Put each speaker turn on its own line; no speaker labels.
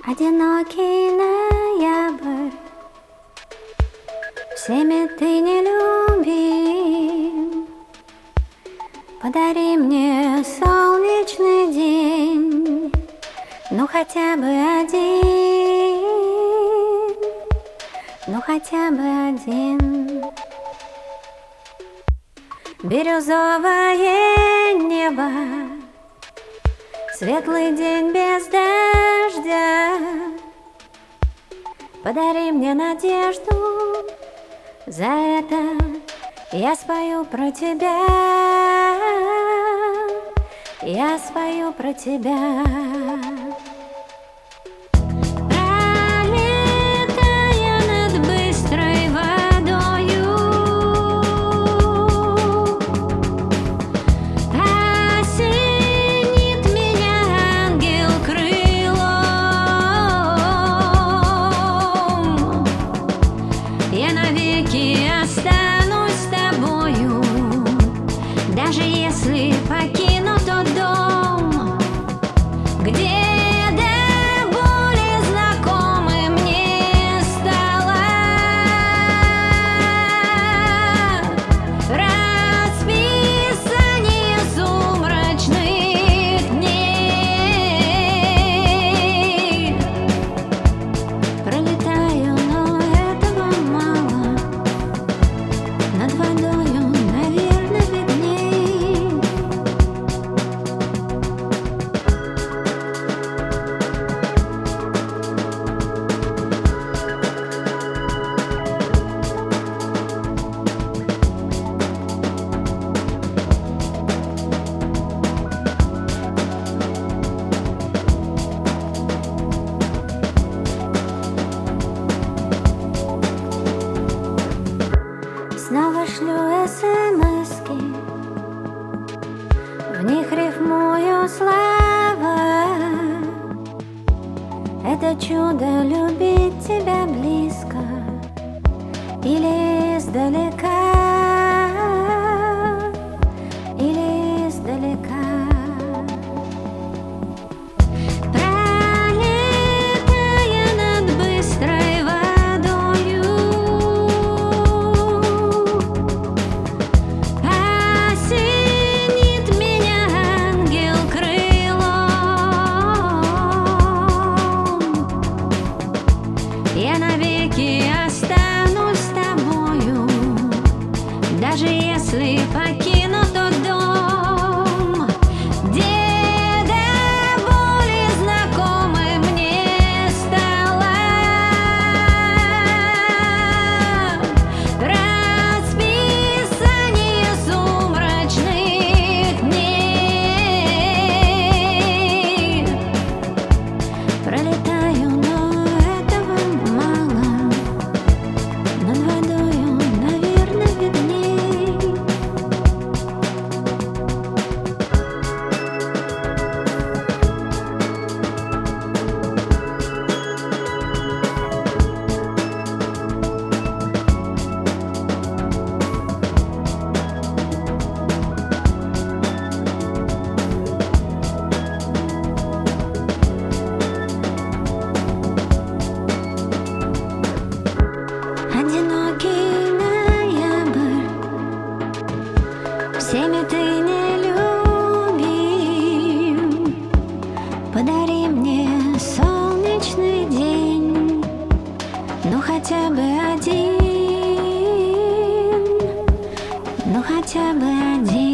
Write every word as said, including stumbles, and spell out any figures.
Одинокий ноябрь, всеми ты не любим. Подари мне солнечный день, ну хотя бы один, ну хотя бы один. Бирюзовое небо, светлый день без дождя. Подари мне надежду, за это я спою про тебя, я спою про тебя. Останусь с тобою, даже если покину тот дом, где до боли знакомой мне стало расписание сумрачных дней. Пролетаю, но этого мало. Над водою, наверное, видней. Снова шлю смски, в них рифмую слова. Это чудо любить тебя близко или издалека, или издалека. Я навеки останусь с тобою, даже если покину тот дом, где до боли знакомой мне стало расписание сумрачных дней. Пролетаю, но над водою, наверное, видней. Одинокий ноябрь, всеми ты не любим. Подари мне солнечный день, ну хотя бы один, ну хотя бы один.